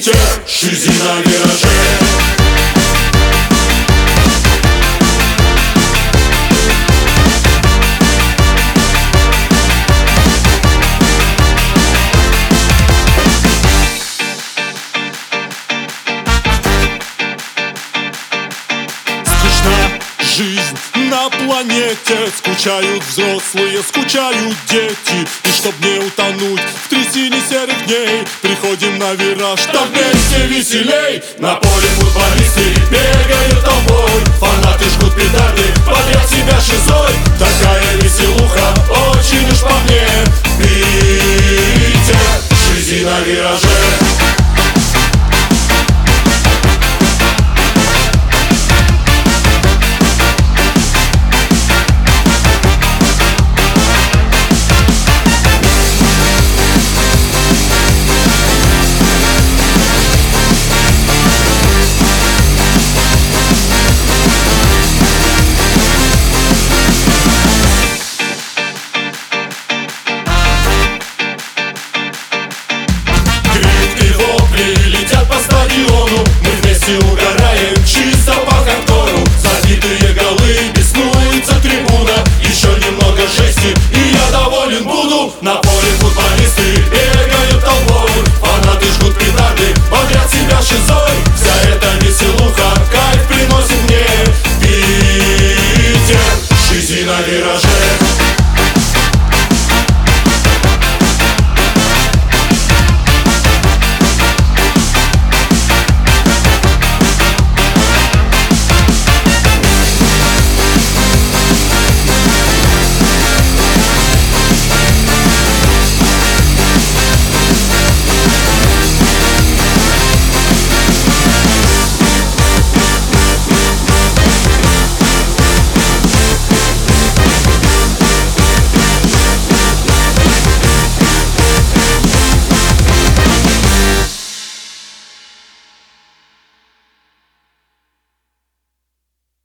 Видите, Шизи на вираже. Жизнь на планете, скучают взрослые, скучают дети. И чтоб не утонуть в трясине серых дней, приходим на вираж, там вместе веселей. На поле футболисты бегают толпой, фанаты жгут петарды, подряд себя шизой. Такая веселуха, очень уж по мне. Видите, Шизи на вираже. Мы вместе угораем, чисто по хардкору. Забитые голы, беснуется трибуна. Еще немного жести, и я доволен буду. На поле футболист